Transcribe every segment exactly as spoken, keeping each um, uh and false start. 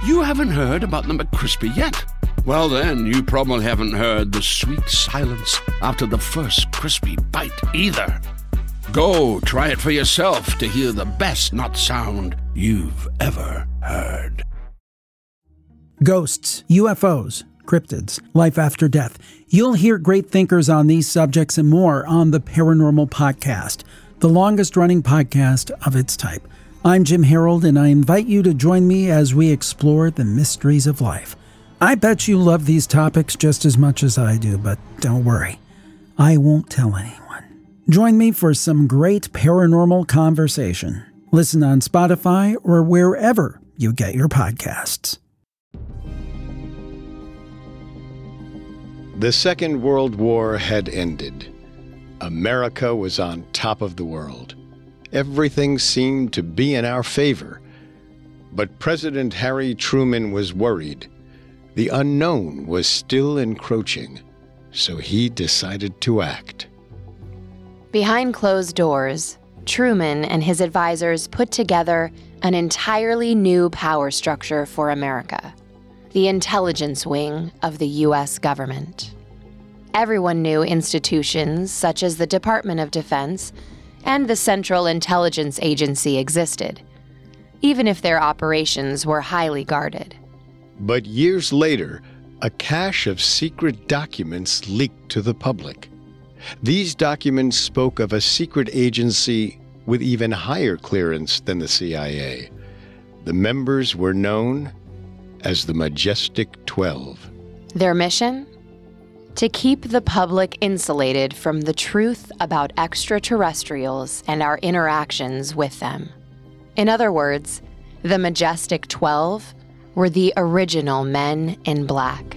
You haven't heard about the McCrispy yet? Well, then, you probably haven't heard the sweet silence after the first crispy bite either. Go try it for yourself to hear the best nut sound you've ever heard. Ghosts, U F Os, cryptids, life after death. You'll hear great thinkers on these subjects and more on the Paranormal Podcast, the longest-running podcast of its type. I'm Jim Harold, and I invite you to join me as we explore the mysteries of life. I bet you love these topics just as much as I do, but don't worry, I won't tell anyone. Join me for some great paranormal conversation. Listen on Spotify or wherever you get your podcasts. The Second World War had ended. America was on top of the world. Everything seemed to be in our favor. But President Harry Truman was worried. The unknown was still encroaching, so he decided to act. Behind closed doors, Truman and his advisors put together an entirely new power structure for America, the intelligence wing of the U S government. Everyone knew institutions such as the Department of Defense and the Central Intelligence Agency existed, even if their operations were highly guarded. But years later, a cache of secret documents leaked to the public. These documents spoke of a secret agency with even higher clearance than the C I A. The members were known as the Majestic Twelve. Their mission? To keep the public insulated from the truth about extraterrestrials and our interactions with them. In other words, the Majestic Twelve were the original Men in Black.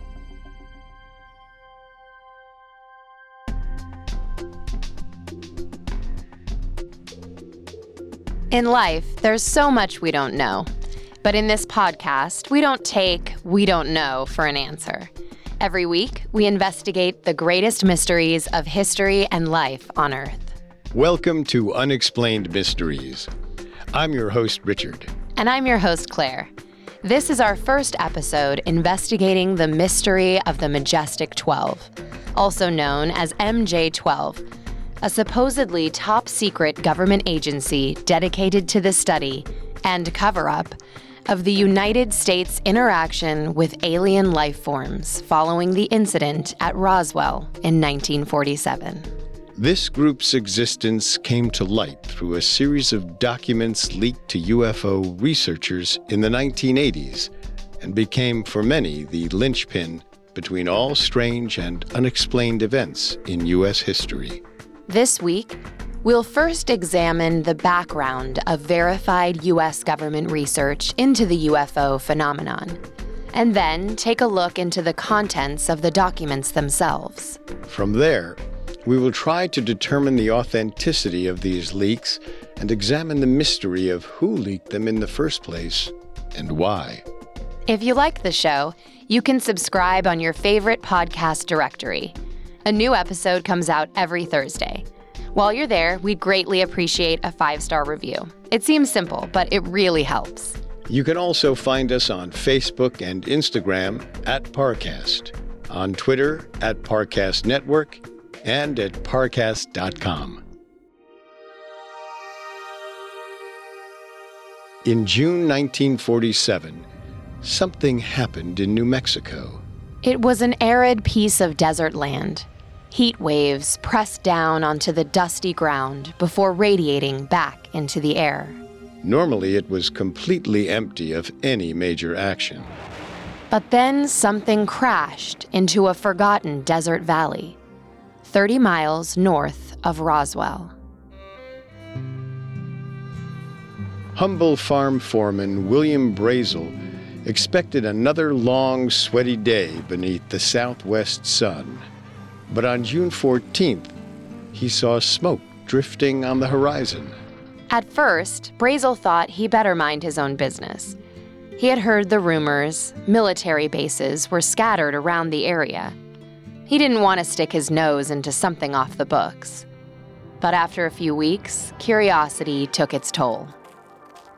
In life, there's so much we don't know. But in this podcast, we don't take "we don't know" for an answer. Every week, we investigate the greatest mysteries of history and life on Earth. Welcome to Unexplained Mysteries. I'm your host, Richard. And I'm your host, Claire. This is our first episode investigating the mystery of the Majestic Twelve, also known as M J twelve, a supposedly top-secret government agency dedicated to the study and cover-up of the United States' interaction with alien life forms following the incident at Roswell in nineteen forty-seven. This group's existence came to light through a series of documents leaked to U F O researchers in the nineteen eighties and became, for many, the linchpin between all strange and unexplained events in U S history. This week, we'll first examine the background of verified U S government research into the U F O phenomenon, and then take a look into the contents of the documents themselves. From there, we will try to determine the authenticity of these leaks and examine the mystery of who leaked them in the first place and why. If you like the show, you can subscribe on your favorite podcast directory. A new episode comes out every Thursday. While you're there, we'd greatly appreciate a five-star review. It seems simple, but it really helps. You can also find us on Facebook and Instagram at Parcast, on Twitter at Parcast Network, and at parcast dot com. In June nineteen forty-seven, something happened in New Mexico. It was an arid piece of desert land. Heat waves pressed down onto the dusty ground before radiating back into the air. Normally, it was completely empty of any major action. But then something crashed into a forgotten desert valley, thirty miles north of Roswell. Humble farm foreman William Brazel expected another long, sweaty day beneath the southwest sun. But on June fourteenth, he saw smoke drifting on the horizon. At first, Brazel thought he better mind his own business. He had heard the rumors military bases were scattered around the area. He didn't want to stick his nose into something off the books. But after a few weeks, curiosity took its toll.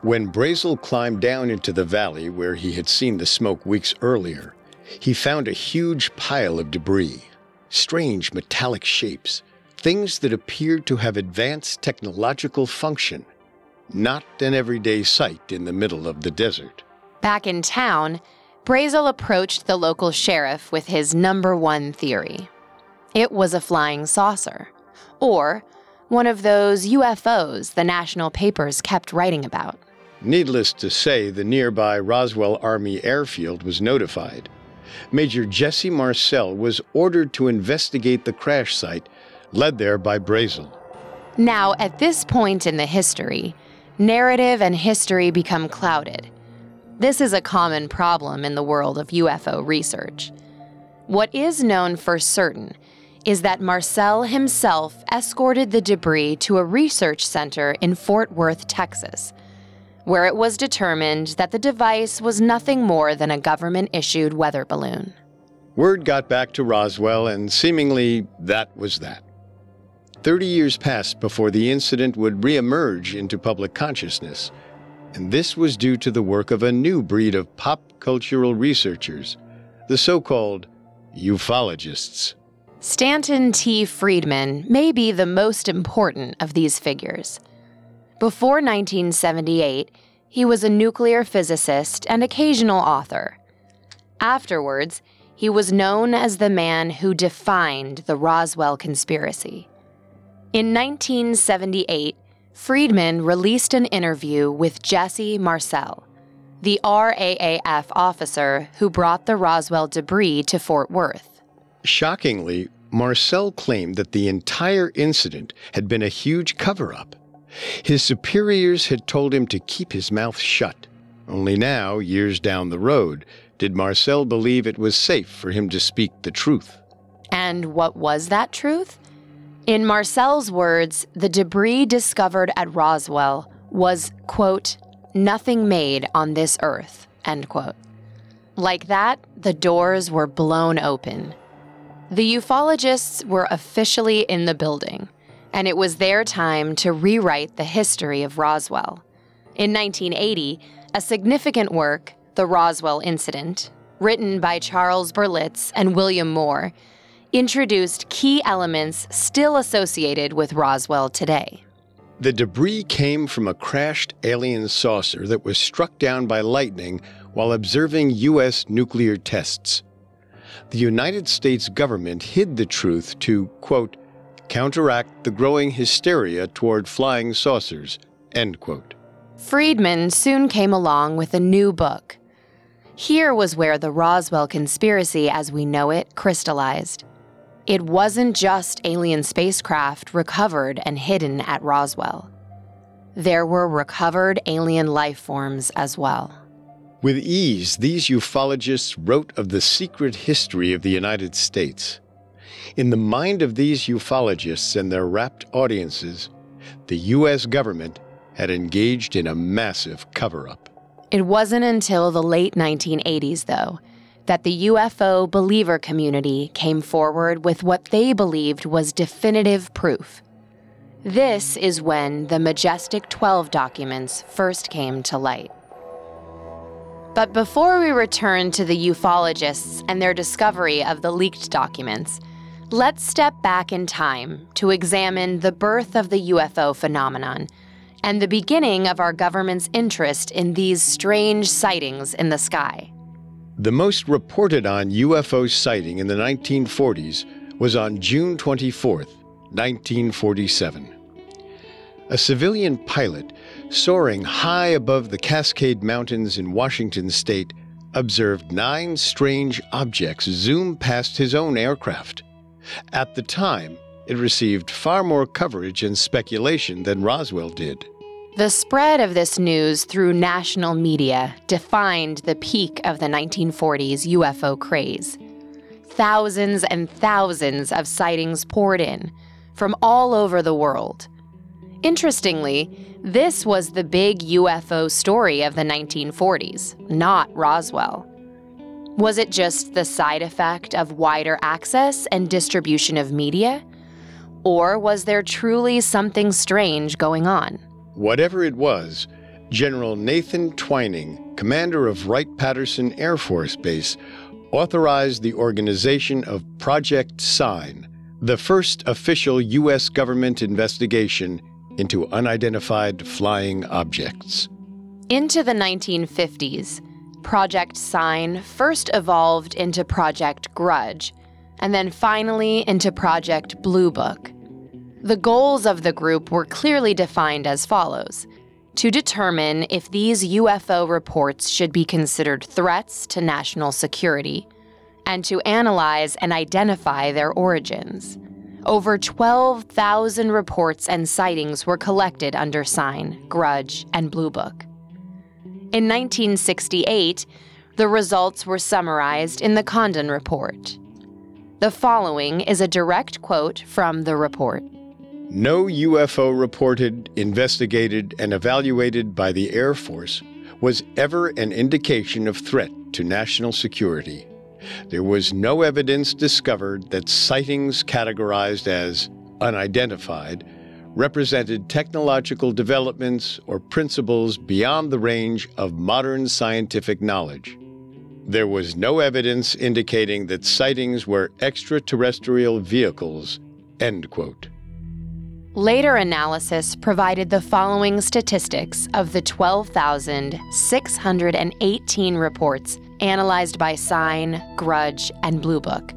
When Brazel climbed down into the valley where he had seen the smoke weeks earlier, he found a huge pile of debris, strange metallic shapes, things that appeared to have advanced technological function, not an everyday sight in the middle of the desert. Back in town, Brazel approached the local sheriff with his number one theory. It was a flying saucer, or one of those U F Os the national papers kept writing about. Needless to say, the nearby Roswell Army Airfield was notified. Major Jesse Marcel was ordered to investigate the crash site, led there by Brazel. Now, at this point in the history, narrative and history become clouded. This is a common problem in the world of U F O research. What is known for certain is that Marcel himself escorted the debris to a research center in Fort Worth, Texas, where it was determined that the device was nothing more than a government-issued weather balloon. Word got back to Roswell, and seemingly that was that. Thirty years passed before the incident would reemerge into public consciousness, and this was due to the work of a new breed of pop cultural researchers, the so-called ufologists. Stanton T. Friedman may be the most important of these figures. Before nineteen seventy-eight, he was a nuclear physicist and occasional author. Afterwards, he was known as the man who defined the Roswell conspiracy. In nineteen seventy-eight, Friedman released an interview with Jesse Marcel, the R A A F officer who brought the Roswell debris to Fort Worth. Shockingly, Marcel claimed that the entire incident had been a huge cover-up. His superiors had told him to keep his mouth shut. Only now, years down the road, did Marcel believe it was safe for him to speak the truth. And what was that truth? In Marcel's words, the debris discovered at Roswell was, quote, nothing made on this earth, end quote. Like that, the doors were blown open. The ufologists were officially in the building, and it was their time to rewrite the history of Roswell. In nineteen eighty, a significant work, The Roswell Incident, written by Charles Berlitz and William Moore, introduced key elements still associated with Roswell today. The debris came from a crashed alien saucer that was struck down by lightning while observing U S nuclear tests. The United States government hid the truth to, quote, counteract the growing hysteria toward flying saucers, end quote. Friedman soon came along with a new book. Here was where the Roswell conspiracy as we know it crystallized. It wasn't just alien spacecraft recovered and hidden at Roswell. There were recovered alien life forms as well. With ease, these ufologists wrote of the secret history of the United States. In the mind of these ufologists and their rapt audiences, the U S government had engaged in a massive cover-up. It wasn't until the late nineteen eighties, though, that the U F O believer community came forward with what they believed was definitive proof. This is when the Majestic twelve documents first came to light. But before we return to the ufologists and their discovery of the leaked documents, let's step back in time to examine the birth of the U F O phenomenon and the beginning of our government's interest in these strange sightings in the sky. The most reported on U F O sighting in the nineteen forties was on June twenty-fourth, nineteen forty-seven. A civilian pilot soaring high above the Cascade Mountains in Washington state observed nine strange objects zoom past his own aircraft. At the time, it received far more coverage and speculation than Roswell did. The spread of this news through national media defined the peak of the nineteen forties U F O craze. Thousands and thousands of sightings poured in from all over the world. Interestingly, this was the big U F O story of the nineteen forties, not Roswell. Was it just the side effect of wider access and distribution of media? Or was there truly something strange going on? Whatever it was, General Nathan Twining, commander of Wright-Patterson Air Force Base, authorized the organization of Project Sign, the first official U S government investigation into unidentified flying objects. Into the nineteen fifties, Project Sign first evolved into Project Grudge, and then finally into Project Blue Book. The goals of the group were clearly defined as follows: to determine if these U F O reports should be considered threats to national security, and to analyze and identify their origins. Over twelve thousand reports and sightings were collected under Sign, Grudge, and Blue Book. In nineteen sixty-eight, the results were summarized in the Condon Report. The following is a direct quote from the report. No U F O reported, investigated, and evaluated by the Air Force was ever an indication of threat to national security. There was no evidence discovered that sightings categorized as unidentified represented technological developments or principles beyond the range of modern scientific knowledge. There was no evidence indicating that sightings were extraterrestrial vehicles, end quote. Later analysis provided the following statistics of the twelve thousand six hundred eighteen reports analyzed by Sign, Grudge, and Blue Book.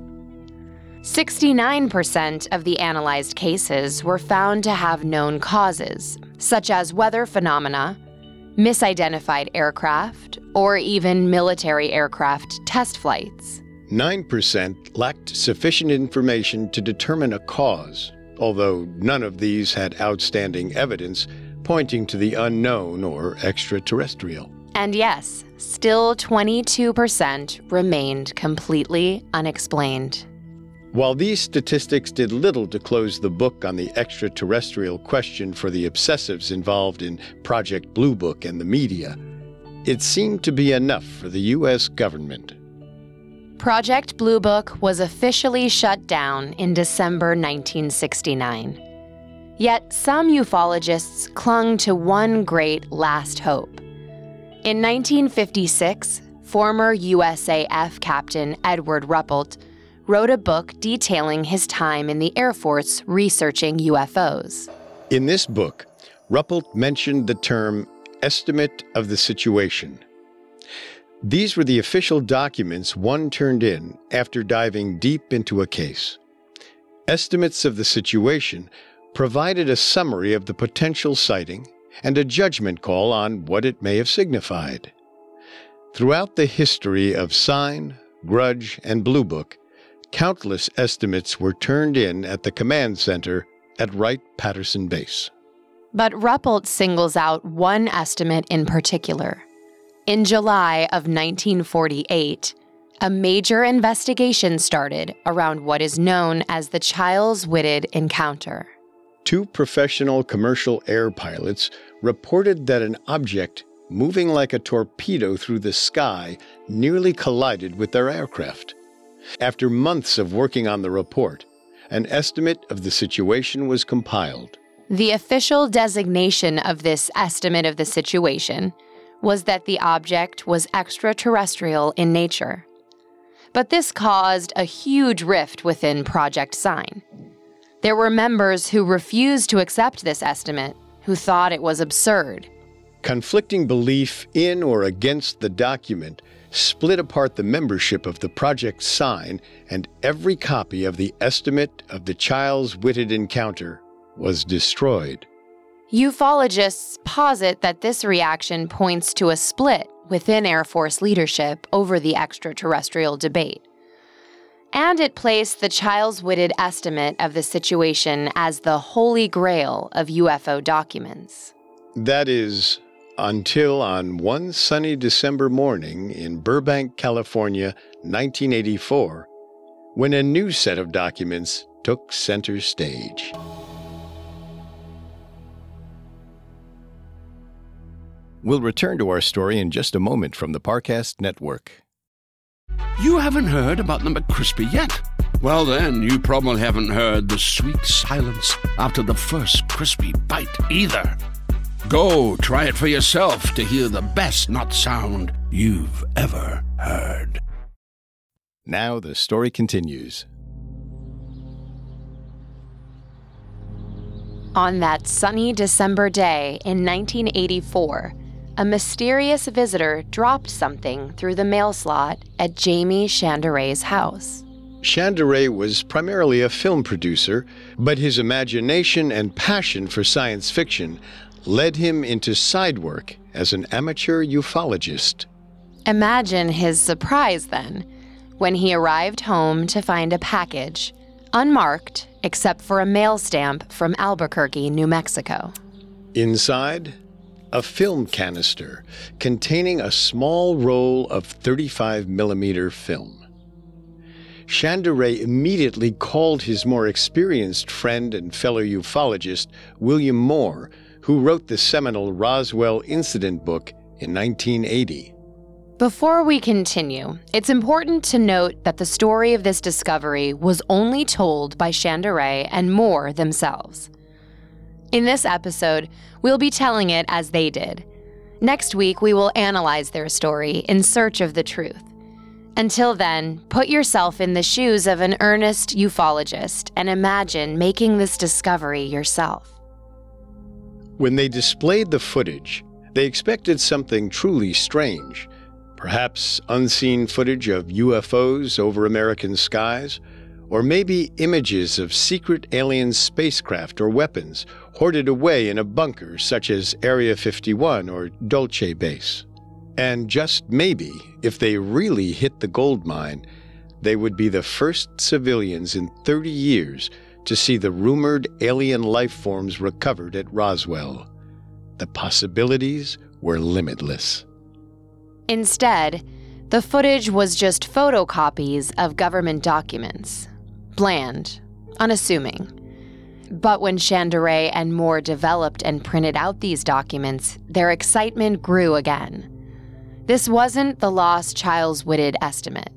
sixty-nine percent of the analyzed cases were found to have known causes, such as weather phenomena, misidentified aircraft, or even military aircraft test flights. nine percent lacked sufficient information to determine a cause, although none of these had outstanding evidence pointing to the unknown or extraterrestrial. And yes, still twenty-two percent remained completely unexplained. While these statistics did little to close the book on the extraterrestrial question for the obsessives involved in Project Blue Book and the media, it seemed to be enough for the U S government. Project Blue Book was officially shut down in December nineteen sixty-nine. Yet some ufologists clung to one great last hope. In nineteen fifty-six, former U S A F Captain Edward Ruppelt wrote a book detailing his time in the Air Force researching U F Os. In this book, Ruppelt mentioned the term estimate of the situation. These were the official documents one turned in after diving deep into a case. Estimates of the situation provided a summary of the potential sighting and a judgment call on what it may have signified. Throughout the history of Sign, Grudge, and Blue Book, countless estimates were turned in at the command center at Wright-Patterson Base. But Ruppelt singles out one estimate in particular. In July of nineteen forty-eight, a major investigation started around what is known as the Chiles-Whitted encounter. Two professional commercial air pilots reported that an object moving like a torpedo through the sky nearly collided with their aircraft. After months of working on the report, an estimate of the situation was compiled. The official designation of this estimate of the situation was that the object was extraterrestrial in nature. But this caused a huge rift within Project Sign. There were members who refused to accept this estimate, who thought it was absurd. Conflicting belief in or against the document split apart the membership of the Project Sign, and every copy of the estimate of the Chiles-Whitted encounter was destroyed. Ufologists posit that this reaction points to a split within Air Force leadership over the extraterrestrial debate. And it placed the Chiles-Whitted estimate of the situation as the holy grail of U F O documents. That is, until on one sunny December morning in Burbank, California, nineteen eighty-four, when a new set of documents took center stage. We'll return to our story in just a moment from the Parcast Network. You haven't heard about the McCrispy yet? Well, then, you probably haven't heard the sweet silence after the first crispy bite either. Go try it for yourself to hear the best nut sound you've ever heard. Now the story continues. On that sunny December day in nineteen eighty-four, a mysterious visitor dropped something through the mail slot at Jamie Shanderay's house. Shandaray was primarily a film producer, but his imagination and passion for science fiction led him into side work as an amateur ufologist. Imagine his surprise, then, when he arrived home to find a package, unmarked except for a mail stamp from Albuquerque, New Mexico. Inside, a film canister containing a small roll of thirty-five millimeter film. Shandaray immediately called his more experienced friend and fellow ufologist, William Moore, who wrote the seminal Roswell Incident book in nineteen eighty. Before we continue, it's important to note that the story of this discovery was only told by Shandaray and Moore themselves. In this episode, we'll be telling it as they did. Next week, we will analyze their story in search of the truth. Until then, put yourself in the shoes of an earnest ufologist and imagine making this discovery yourself. When they displayed the footage, they expected something truly strange. Perhaps unseen footage of U F Os over American skies, or maybe images of secret alien spacecraft or weapons hoarded away in a bunker such as Area fifty-one or Dulce Base. And just maybe, if they really hit the gold mine, they would be the first civilians in thirty years to see the rumored alien life forms recovered at Roswell. The possibilities were limitless. Instead, the footage was just photocopies of government documents. Bland, unassuming. But when Shandaray and Moore developed and printed out these documents, their excitement grew again. This wasn't the lost Chiles-Whitted estimate.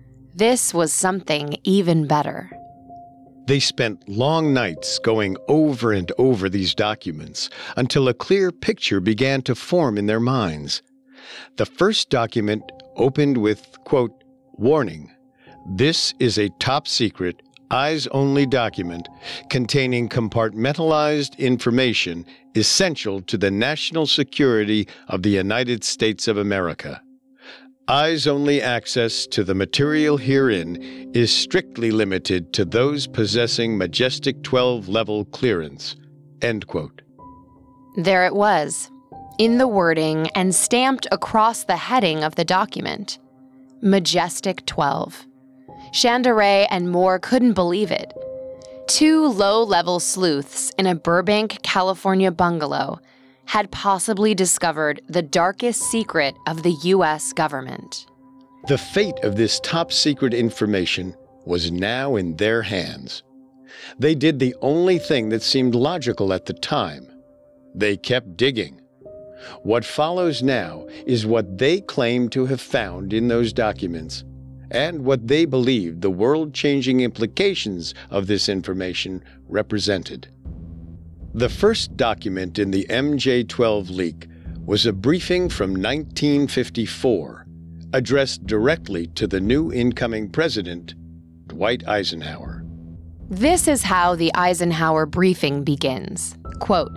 This was something even better. They spent long nights going over and over these documents until a clear picture began to form in their minds. The first document opened with, quote, "Warning, this is a top-secret, eyes-only document containing compartmentalized information essential to the national security of the United States of America. Eyes-only access to the material herein is strictly limited to those possessing Majestic twelve level clearance." End quote. There it was, in the wording and stamped across the heading of the document. Majestic twelve. Shandaray and Moore couldn't believe it. Two low-level sleuths in a Burbank, California bungalow had possibly discovered the darkest secret of the U S government. The fate of this top-secret information was now in their hands. They did the only thing that seemed logical at the time. They kept digging. What follows now is what they claimed to have found in those documents, and what they believed the world-changing implications of this information represented. The first document in the M J twelve leak was a briefing from nineteen fifty-four, addressed directly to the new incoming president, Dwight Eisenhower. This is how the Eisenhower briefing begins. Quote,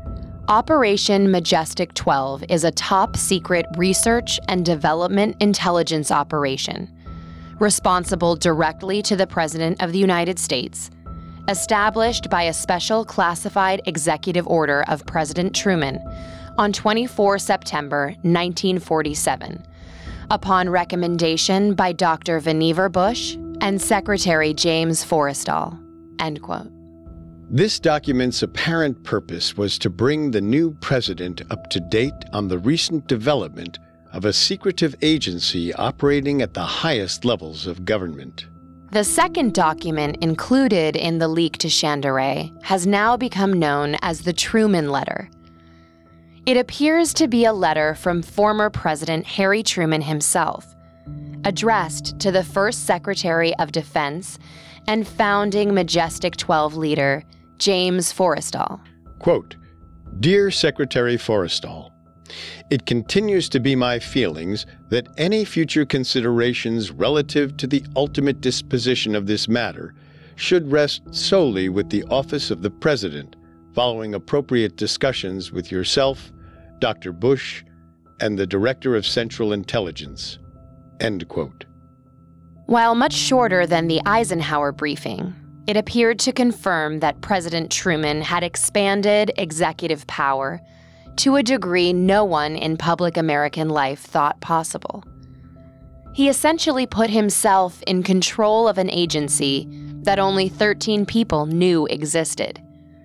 "Operation Majestic twelve is a top-secret research and development intelligence operation, responsible directly to the President of the United States, established by a special classified executive order of President Truman on the twenty-fourth of September, nineteen forty-seven, upon recommendation by Doctor Vannevar Bush and Secretary James Forrestal." End quote. This document's apparent purpose was to bring the new president up to date on the recent development of a secretive agency operating at the highest levels of government. The second document included in the leak to Shandaray has now become known as the Truman Letter. It appears to be a letter from former President Harry Truman himself, addressed to the first Secretary of Defense and founding Majestic twelve leader, James Forrestal. Quote, Dear Secretary Forrestal, it continues to be my feelings that any future considerations relative to the ultimate disposition of this matter should rest solely with the Office of the President, following appropriate discussions with yourself, Doctor Bush, and the Director of Central Intelligence. End quote. While much shorter than the Eisenhower briefing, it appeared to confirm that President Truman had expanded executive power to a degree no one in public American life thought possible. He essentially put himself in control of an agency that only thirteen people knew existed.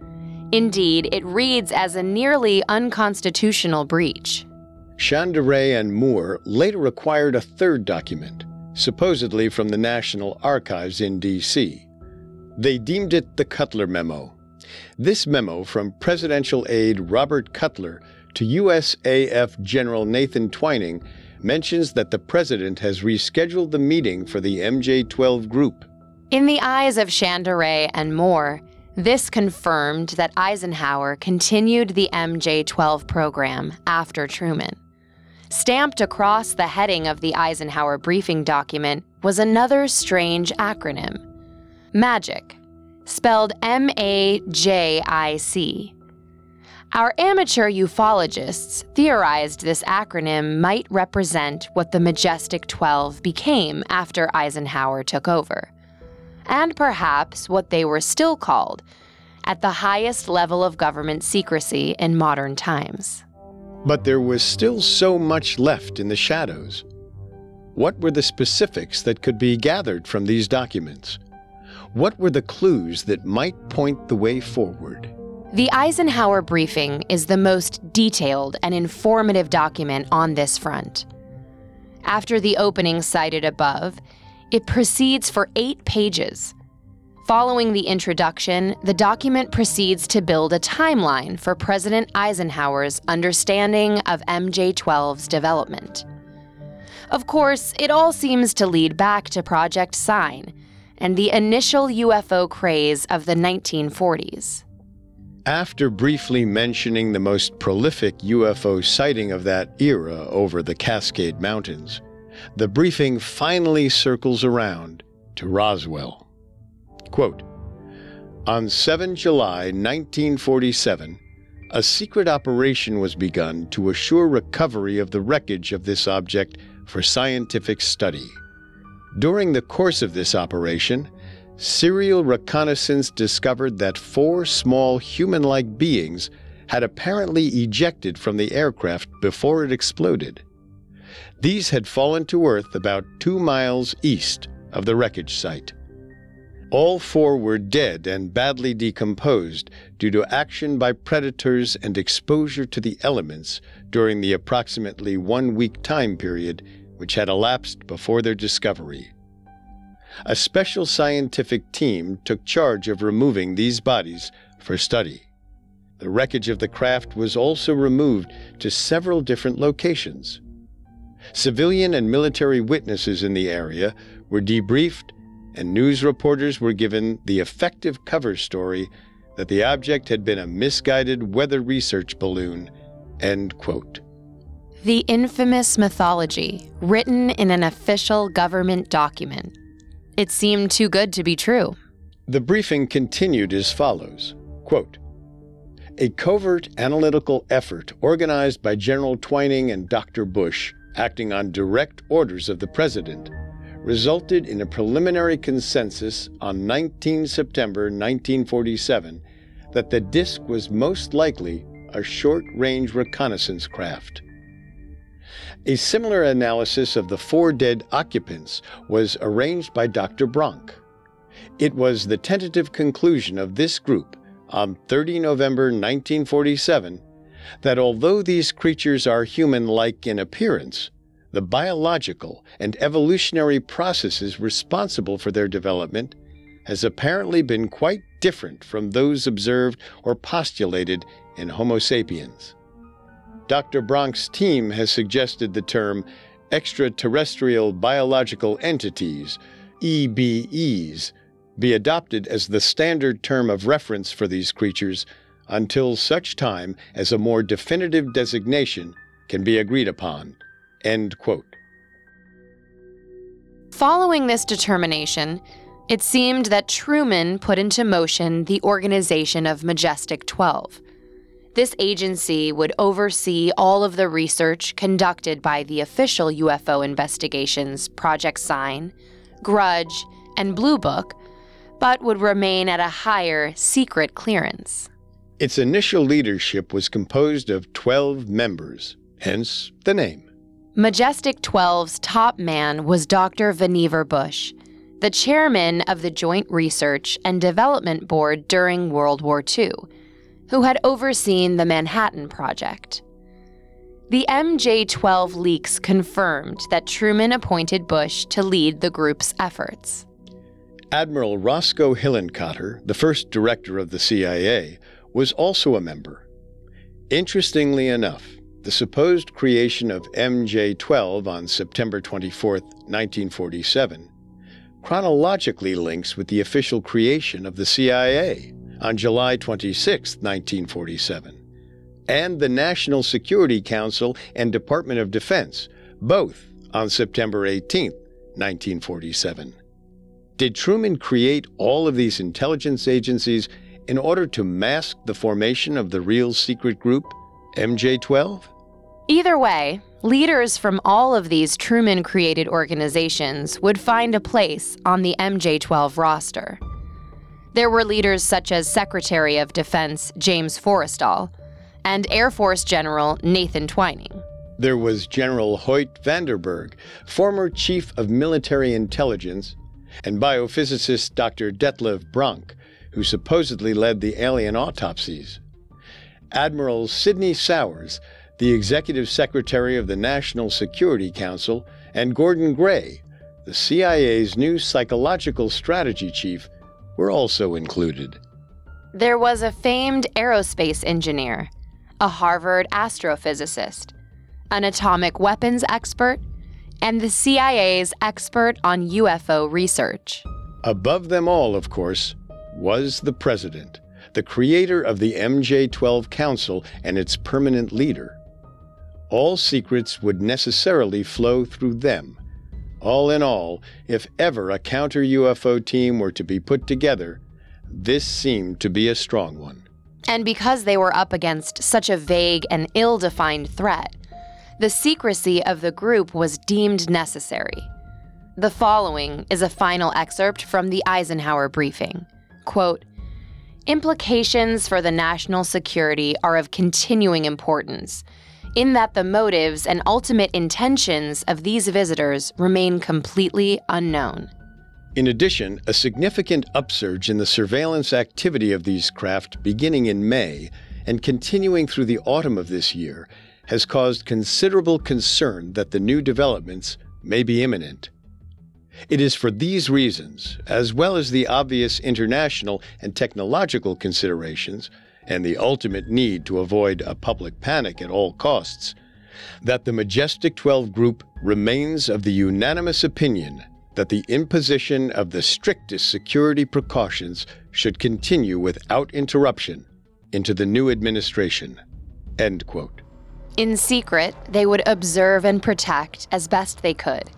Indeed, it reads as a nearly unconstitutional breach. Chandray and Moore later acquired a third document, supposedly from the National Archives in D C They deemed it the Cutler Memo. This memo from presidential aide Robert Cutler to U S A F General Nathan Twining mentions that the president has rescheduled the meeting for the M J twelve group. In the eyes of Chandray and Moore, this confirmed that Eisenhower continued the M J twelve program after Truman. Stamped across the heading of the Eisenhower briefing document was another strange acronym: MAGIC, spelled M A J I C. Our amateur ufologists theorized this acronym might represent what the Majestic twelve became after Eisenhower took over, and perhaps what they were still called at the highest level of government secrecy in modern times. But there was still so much left in the shadows. What were the specifics that could be gathered from these documents? What were the clues that might point the way forward? The Eisenhower briefing is the most detailed and informative document on this front. After the opening cited above, it proceeds for eight pages. Following the introduction, the document proceeds to build a timeline for President Eisenhower's understanding of M J twelve's development. Of course, it all seems to lead back to Project Sign and the initial U F O craze of the nineteen forties. After briefly mentioning the most prolific U F O sighting of that era over the Cascade Mountains, the briefing finally circles around to Roswell. Quote, on the seventh of July, nineteen forty-seven, a secret operation was begun to assure recovery of the wreckage of this object for scientific study. During the course of this operation, serial reconnaissance discovered that four small human-like beings had apparently ejected from the aircraft before it exploded. These had fallen to Earth about two miles east of the wreckage site. All four were dead and badly decomposed due to action by predators and exposure to the elements during the approximately one-week time period which had elapsed before their discovery. A special scientific team took charge of removing these bodies for study. The wreckage of the craft was also removed to several different locations. Civilian and military witnesses in the area were debriefed, and news reporters were given the effective cover story that the object had been a misguided weather research balloon, end quote. The infamous mythology, written in an official government document. It seemed too good to be true. The briefing continued as follows, quote, a covert analytical effort organized by General Twining and Doctor Bush, acting on direct orders of the President, resulted in a preliminary consensus on the nineteenth of September, nineteen forty-seven, that the disk was most likely a short-range reconnaissance craft. A similar analysis of the four dead occupants was arranged by Doctor Bronk. It was the tentative conclusion of this group on the thirtieth of November, nineteen forty-seven, that although these creatures are human-like in appearance, the biological and evolutionary processes responsible for their development has apparently been quite different from those observed or postulated in Homo sapiens. Doctor Bronk's team has suggested the term extraterrestrial biological entities, E B Es, be adopted as the standard term of reference for these creatures until such time as a more definitive designation can be agreed upon." End quote. Following this determination, it seemed that Truman put into motion the Organization of Majestic twelve. This agency would oversee all of the research conducted by the official U F O investigations Project Sign, Grudge, and Blue Book, but would remain at a higher secret clearance. Its initial leadership was composed of twelve members, hence the name. Majestic twelve's top man was Doctor Vannevar Bush, the chairman of the Joint Research and Development Board during World War Two, who had overseen the Manhattan Project. The M J twelve leaks confirmed that Truman appointed Bush to lead the group's efforts. Admiral Roscoe Hillenkotter, the first director of the C I A, was also a member. Interestingly enough, the supposed creation of M J twelve on September twenty-fourth, nineteen forty-seven, chronologically links with the official creation of the C I A on July twenty-sixth, nineteen forty-seven, and the National Security Council and Department of Defense, both on September eighteenth, nineteen forty-seven. Did Truman create all of these intelligence agencies in order to mask the formation of the real secret group, M J twelve? Either way, leaders from all of these Truman-created organizations would find a place on the M J twelve roster. There were leaders such as Secretary of Defense James Forrestal and Air Force General Nathan Twining. There was General Hoyt Vanderberg, former Chief of Military Intelligence, and biophysicist Doctor Detlev Bronk, who supposedly led the alien autopsies. Admiral Sidney Sowers, the Executive Secretary of the National Security Council, and Gordon Gray, the C I A's new psychological strategy chief, were also included. There was a famed aerospace engineer, a Harvard astrophysicist, an atomic weapons expert, and the C I A's expert on U F O research. Above them all, of course, was the president, the creator of the M J twelve Council and its permanent leader. All secrets would necessarily flow through them. All in all, if ever a counter-U F O team were to be put together, this seemed to be a strong one. And because they were up against such a vague and ill-defined threat, the secrecy of the group was deemed necessary. The following is a final excerpt from the Eisenhower briefing. Quote, "Implications for the national security are of continuing importance, in that the motives and ultimate intentions of these visitors remain completely unknown." In addition, a significant upsurge in the surveillance activity of these craft beginning in May and continuing through the autumn of this year has caused considerable concern that the new developments may be imminent. It is for these reasons, as well as the obvious international and technological considerations, and the ultimate need to avoid a public panic at all costs, that the Majestic twelve Group remains of the unanimous opinion that the imposition of the strictest security precautions should continue without interruption into the new administration. End quote. In secret, they would observe and protect as best they could.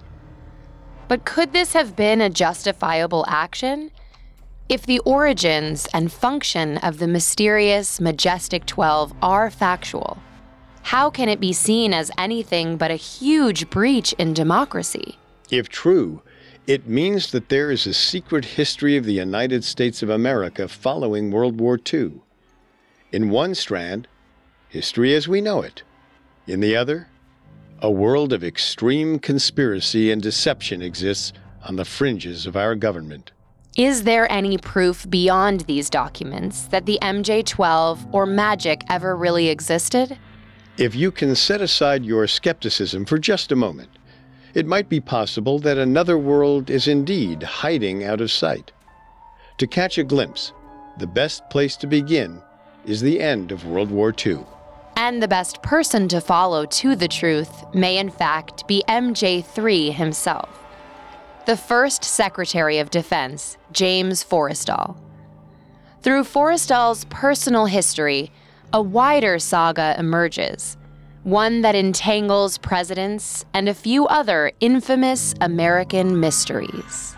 But could this have been a justifiable action? If the origins and function of the mysterious Majestic twelve are factual, how can it be seen as anything but a huge breach in democracy? If true, it means that there is a secret history of the United States of America following World War Two. In one strand, history as we know it. In the other, a world of extreme conspiracy and deception exists on the fringes of our government. Is there any proof beyond these documents that the M J twelve or magic ever really existed? If you can set aside your skepticism for just a moment, it might be possible that another world is indeed hiding out of sight. To catch a glimpse, the best place to begin is the end of World War Two. And the best person to follow to the truth may in fact be M J three himself. The first Secretary of Defense, James Forrestal. Through Forrestal's personal history, a wider saga emerges, one that entangles presidents and a few other infamous American mysteries.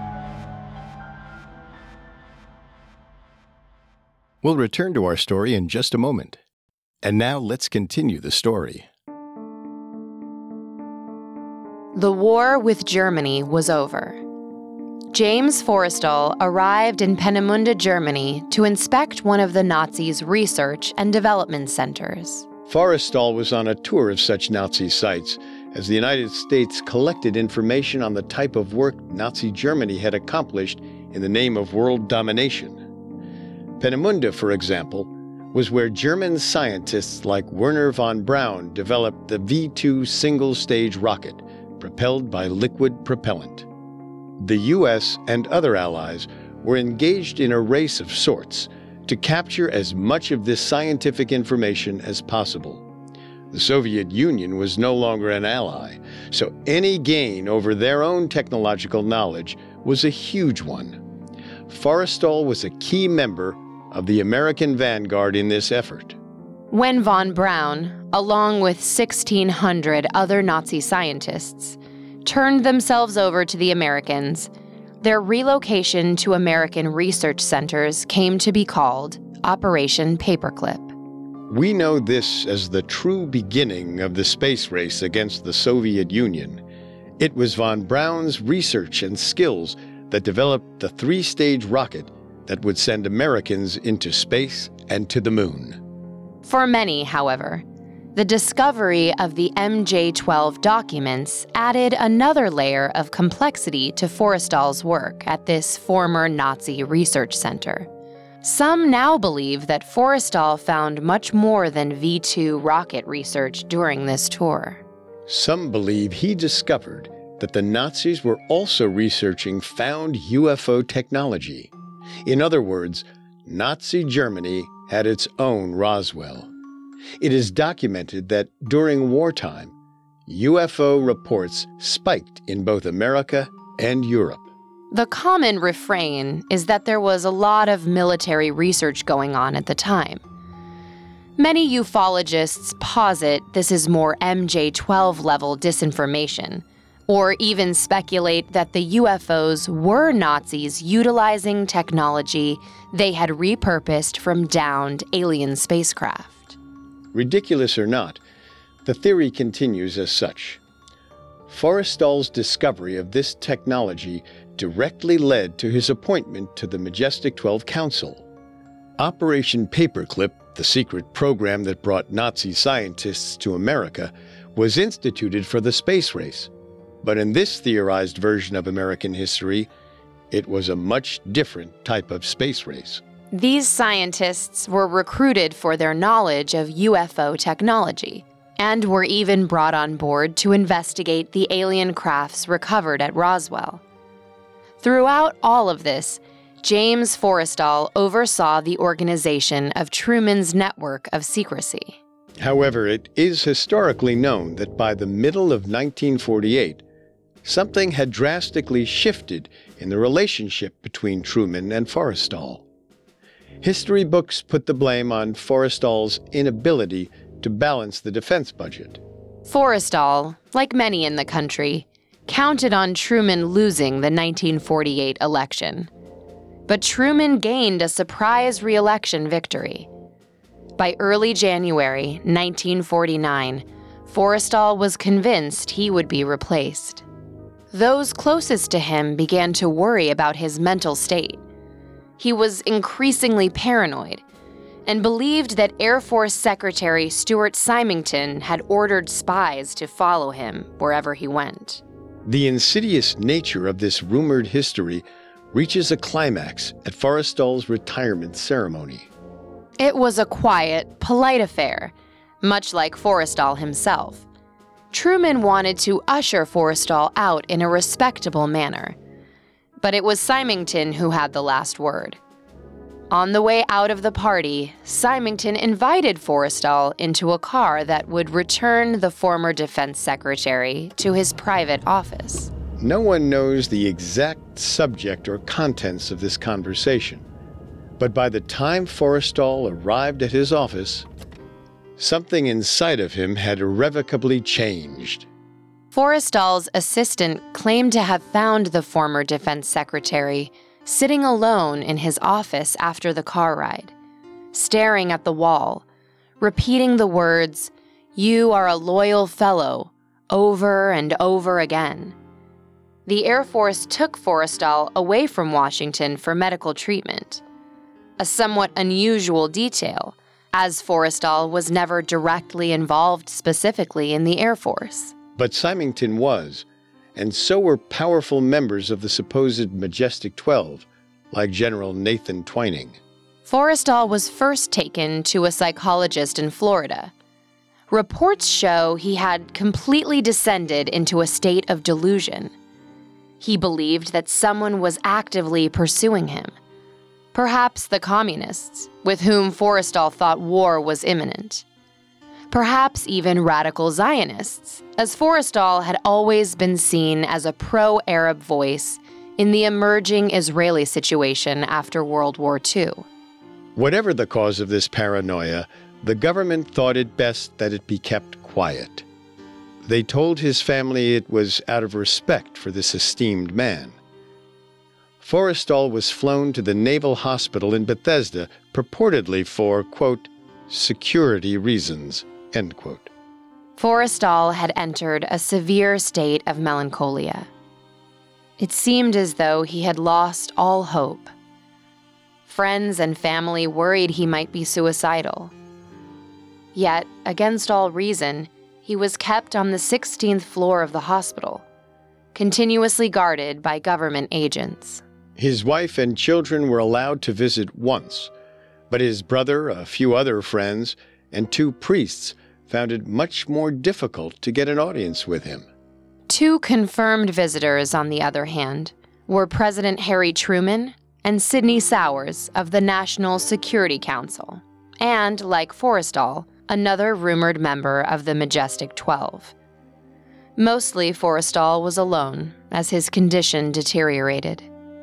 We'll return to our story in just a moment. And now let's continue the story. The war with Germany was over. James Forrestal arrived in Peenemünde, Germany, to inspect one of the Nazis' research and development centers. Forrestal was on a tour of such Nazi sites as the United States collected information on the type of work Nazi Germany had accomplished in the name of world domination. Peenemünde, for example, was where German scientists like Wernher von Braun developed the V two single-stage rocket, propelled by liquid propellant. The U S and other allies were engaged in a race of sorts to capture as much of this scientific information as possible. The Soviet Union was no longer an ally, so any gain over their own technological knowledge was a huge one. Forrestal was a key member of the American vanguard in this effort. When von Braun, along with sixteen hundred other Nazi scientists, turned themselves over to the Americans, their relocation to American research centers came to be called Operation Paperclip. We know this as the true beginning of the space race against the Soviet Union. It was von Braun's research and skills that developed the three-stage rocket that would send Americans into space and to the moon. For many, however, the discovery of the M J twelve documents added another layer of complexity to Forrestal's work at this former Nazi research center. Some now believe that Forrestal found much more than V two rocket research during this tour. Some believe he discovered that the Nazis were also researching found U F O technology. In other words, Nazi Germany had its own Roswell. It is documented that during wartime, U F O reports spiked in both America and Europe. The common refrain is that there was a lot of military research going on at the time. Many ufologists posit this is more M J twelve level disinformation, or even speculate that the U F Os were Nazis utilizing technology they had repurposed from downed alien spacecraft. Ridiculous or not, the theory continues as such. Forrestal's discovery of this technology directly led to his appointment to the Majestic twelve Council. Operation Paperclip, the secret program that brought Nazi scientists to America, was instituted for the space race. But in this theorized version of American history, it was a much different type of space race. These scientists were recruited for their knowledge of U F O technology, and were even brought on board to investigate the alien crafts recovered at Roswell. Throughout all of this, James Forrestal oversaw the organization of Truman's network of secrecy. However, it is historically known that by the middle of nineteen forty-eight, something had drastically shifted in the relationship between Truman and Forrestal. History books put the blame on Forrestal's inability to balance the defense budget. Forrestal, like many in the country, counted on Truman losing the nineteen forty-eight election. But Truman gained a surprise re-election victory. By early January nineteen forty-nine, Forrestal was convinced he would be replaced. Those closest to him began to worry about his mental state. He was increasingly paranoid and believed that Air Force Secretary Stuart Symington had ordered spies to follow him wherever he went. The insidious nature of this rumored history reaches a climax at Forrestal's retirement ceremony. It was a quiet, polite affair, much like Forrestal himself. Truman wanted to usher Forrestal out in a respectable manner, but it was Symington who had the last word. On the way out of the party, Symington invited Forrestal into a car that would return the former defense secretary to his private office. No one knows the exact subject or contents of this conversation, But by the time Forrestal arrived at his office, something inside of him had irrevocably changed. Forrestal's assistant claimed to have found the former defense secretary sitting alone in his office after the car ride, staring at the wall, repeating the words, "You are a loyal fellow," over and over again. The Air Force took Forrestal away from Washington for medical treatment, a somewhat unusual detail, as Forrestal was never directly involved specifically in the Air Force. But Symington was, and so were powerful members of the supposed Majestic Twelve, like General Nathan Twining. Forrestal was first taken to a psychologist in Florida. Reports show he had completely descended into a state of delusion. He believed that someone was actively pursuing him. Perhaps the communists, with whom Forrestal thought war was imminent. Perhaps even radical Zionists, as Forrestal had always been seen as a pro-Arab voice in the emerging Israeli situation after World War Two. Whatever the cause of this paranoia, the government thought it best that it be kept quiet. They told his family it was out of respect for this esteemed man. Forrestal was flown to the Naval Hospital in Bethesda purportedly for, quote, security reasons, end quote. Forrestal had entered a severe state of melancholia. It seemed as though he had lost all hope. Friends and family worried he might be suicidal. Yet, against all reason, he was kept on the sixteenth floor of the hospital, continuously guarded by government agents. His wife and children were allowed to visit once, but his brother, a few other friends, and two priests found it much more difficult to get an audience with him. Two confirmed visitors, on the other hand, were President Harry Truman and Sidney Sowers of the National Security Council, and, like Forrestal, another rumored member of the Majestic Twelve. Mostly Forrestal was alone as his condition deteriorated.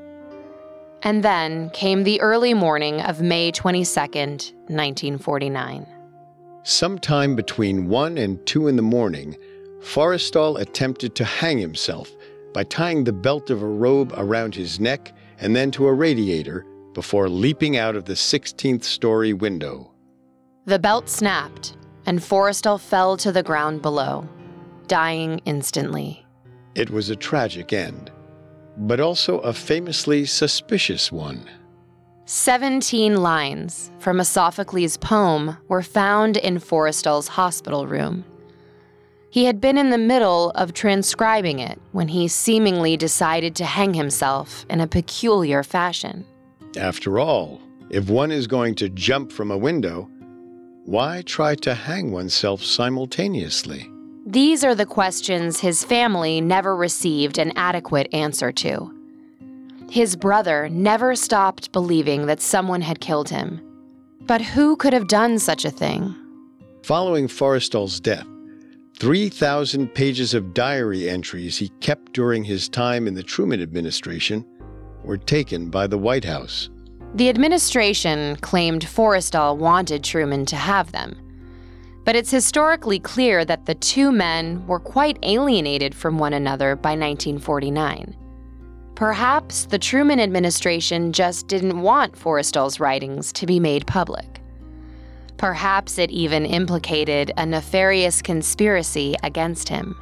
And then came the early morning of May twenty-second, nineteen forty-nine. Sometime between one and two in the morning, Forrestal attempted to hang himself by tying the belt of a robe around his neck and then to a radiator before leaping out of the sixteenth story window. The belt snapped, and Forrestal fell to the ground below, dying instantly. It was a tragic end, but also a famously suspicious one. Seventeen lines from a Sophocles poem were found in Forrestal's hospital room. He had been in the middle of transcribing it when he seemingly decided to hang himself in a peculiar fashion. After all, if one is going to jump from a window, why try to hang oneself simultaneously? These are the questions his family never received an adequate answer to. His brother never stopped believing that someone had killed him. But who could have done such a thing? Following Forrestal's death, three thousand pages of diary entries he kept during his time in the Truman administration were taken by the White House. The administration claimed Forrestal wanted Truman to have them. But it's historically clear that the two men were quite alienated from one another by nineteen forty-nine. Perhaps the Truman administration just didn't want Forrestal's writings to be made public. Perhaps it even implicated a nefarious conspiracy against him.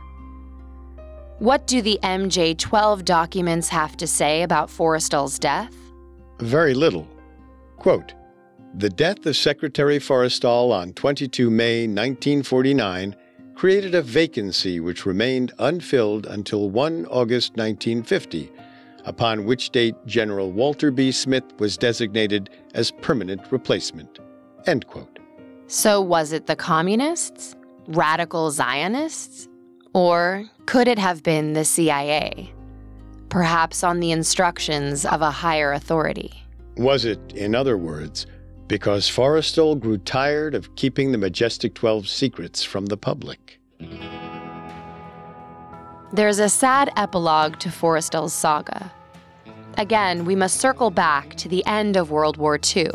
What do the M J twelve documents have to say about Forrestal's death? Very little. Quote, "The death of Secretary Forrestal on the twenty-second of May, nineteen forty-nine, created a vacancy which remained unfilled until the first of August, nineteen fifty, upon which date General Walter B. Smith was designated as permanent replacement." End quote. So was it the communists? Radical Zionists? Or could it have been the C I A? Perhaps on the instructions of a higher authority. Was it, in other words, because Forrestal grew tired of keeping the Majestic Twelve secrets from the public? There's a sad epilogue to Forrestal's saga. again, we must circle back to the end of World War Two.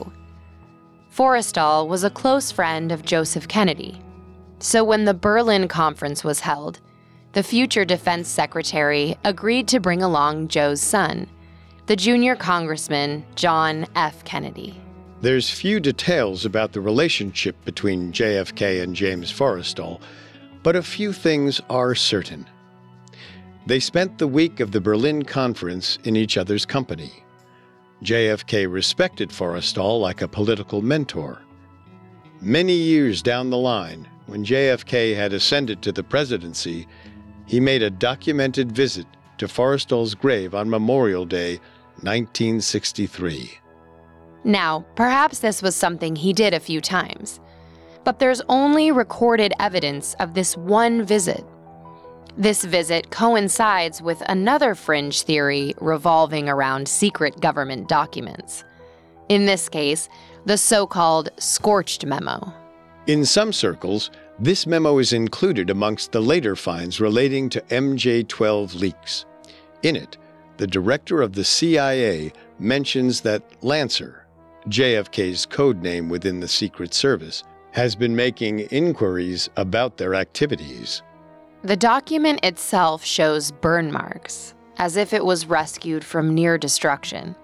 Forrestal was a close friend of Joseph Kennedy. So when the Berlin Conference was held, the future defense secretary agreed to bring along Joe's son, the junior Congressman John F. Kennedy. There's few details about the relationship between J F K and James Forrestal, but a few things are certain. They spent the week of the Berlin Conference in each other's company. J F K respected Forrestal like a political mentor. Many years down the line, when J F K had ascended to the presidency, he made a documented visit to Forrestal's grave on Memorial Day, nineteen sixty-three. Now, perhaps this was something he did a few times, but there's only recorded evidence of this one visit. This visit coincides with another fringe theory revolving around secret government documents. In this case, the so-called Scorched Memo. In some circles, this memo is included amongst the later finds relating to M J twelve leaks. In it, the director of the C I A mentions that Lancer, J F K's code name within the Secret Service, has been making inquiries about their activities. The document itself shows burn marks, as if it was rescued from near destruction.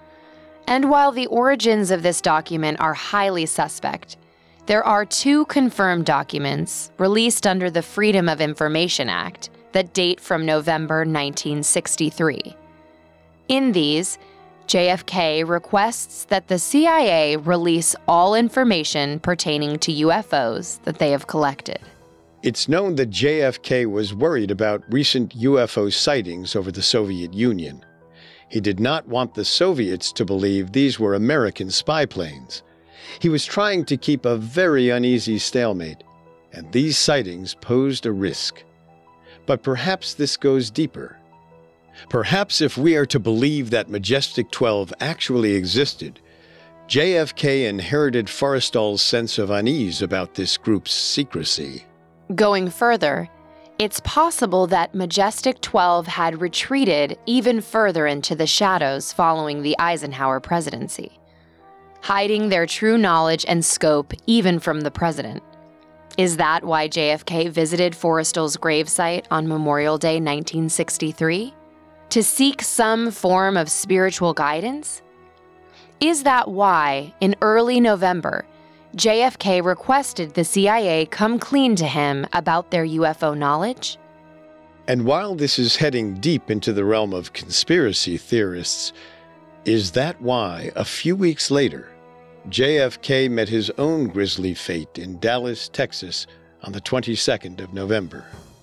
And while the origins of this document are highly suspect, there are two confirmed documents released under the Freedom of Information Act that date from November nineteen sixty-three. In these, J F K requests that the C I A release all information pertaining to U F Os that they have collected. It's known that J F K was worried about recent U F O sightings over the Soviet Union. He did not want the Soviets to believe these were American spy planes. He was trying to keep a very uneasy stalemate, and these sightings posed a risk. But perhaps this goes deeper. Perhaps if we are to believe that Majestic twelve actually existed, J F K inherited Forrestal's sense of unease about this group's secrecy. Going further, it's possible that Majestic twelve had retreated even further into the shadows following the Eisenhower presidency, hiding their true knowledge and scope even from the president. Is that why J F K visited Forrestal's gravesite on Memorial Day nineteen sixty-three? To seek some form of spiritual guidance? Is that why, in early November, J F K requested the C I A come clean to him about their U F O knowledge? And while this is heading deep into the realm of conspiracy theorists, is that why, a few weeks later, J F K met his own grisly fate in Dallas, Texas, on the twenty-second of November?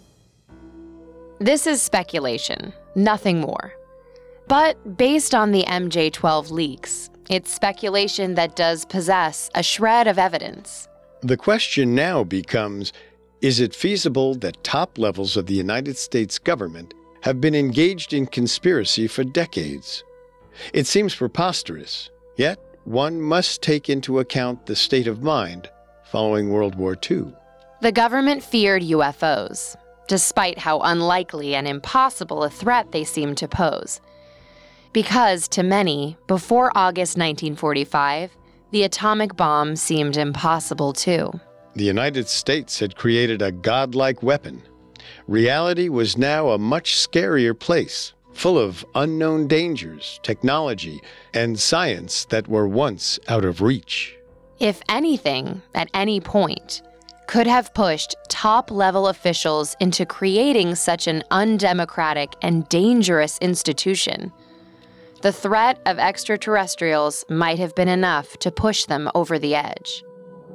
This is speculation, nothing more. But based on the M J twelve leaks, it's speculation that does possess a shred of evidence. The question now becomes, is it feasible that top levels of the United States government have been engaged in conspiracy for decades? It seems preposterous, yet one must take into account the state of mind following World War Two. The government feared U F Os, despite how unlikely and impossible a threat they seemed to pose. Because to many, before August nineteen forty-five, the atomic bomb seemed impossible too. The United States had created a godlike weapon. Reality was now a much scarier place, full of unknown dangers, technology, and science that were once out of reach. If anything, at any point, could have pushed top-level officials into creating such an undemocratic and dangerous institution, the threat of extraterrestrials might have been enough to push them over the edge.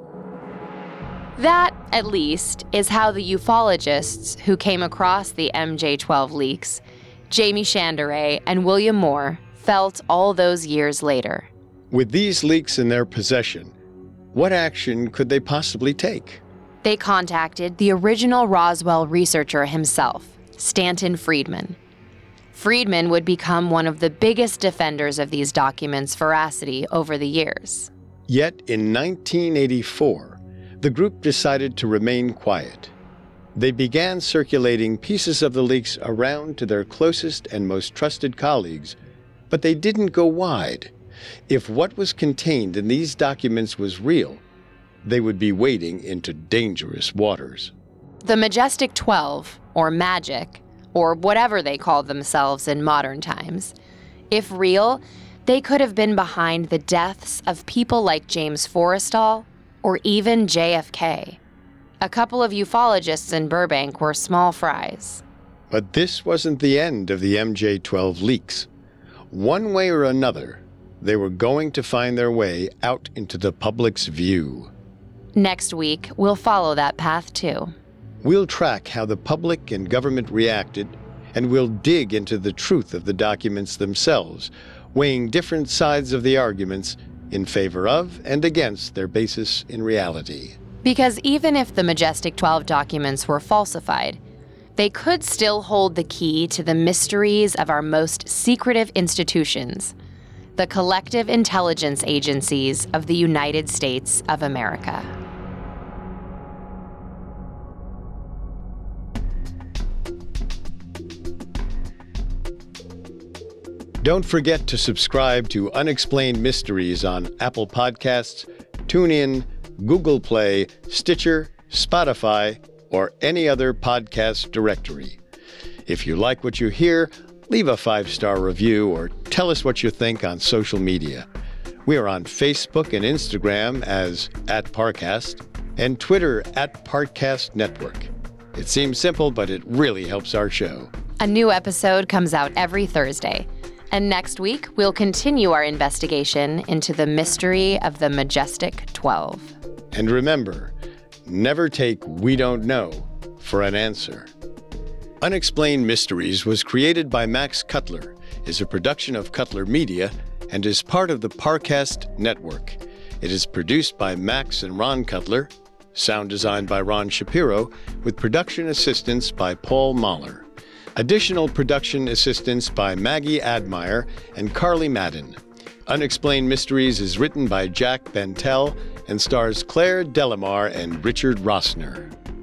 That, at least, is how the ufologists who came across the M J twelve leaks, Jamie Shanderay and William Moore, felt all those years later. With these leaks in their possession, what action could they possibly take? They contacted the original Roswell researcher himself, Stanton Friedman. Friedman would become one of the biggest defenders of these documents' veracity over the years. Yet in nineteen eighty-four, the group decided to remain quiet. They began circulating pieces of the leaks around to their closest and most trusted colleagues, But they didn't go wide. If what was contained in these documents was real, they would be wading into dangerous waters. The Majestic twelve, or Magic, or whatever they called themselves in modern times, if real, they could have been behind the deaths of people like James Forrestal or even J F K. A couple of ufologists in Burbank were small fries. But this wasn't the end of the M J twelve leaks. One way or another, they were going to find their way out into the public's view. Next week, we'll follow that path too. We'll track how the public and government reacted, and we'll dig into the truth of the documents themselves, weighing different sides of the arguments in favor of and against their basis in reality. Because even if the Majestic twelve documents were falsified, they could still hold the key to the mysteries of our most secretive institutions, the collective intelligence agencies of the United States of America. Don't forget to subscribe to Unexplained Mysteries on Apple Podcasts, TuneIn, Google Play, Stitcher, Spotify, or any other podcast directory. If you like what you hear, leave a five-star review or tell us what you think on social media. We are on Facebook and Instagram as at Parcast and Twitter at Parcast Network. It seems simple, but it really helps our show. A new episode comes out every Thursday. And next week, we'll continue our investigation into the mystery of the Majestic twelve. And remember, never take "we don't know" for an answer. Unexplained Mysteries was created by Max Cutler, is a production of Cutler Media, and is part of the Parcast Network. It is produced by Max and Ron Cutler, sound designed by Ron Shapiro, with production assistance by Paul Mahler. Additional production assistance by Maggie Admire and Carly Madden. Unexplained Mysteries is written by Jack Bentel and stars Claire Delamar and Richard Rossner.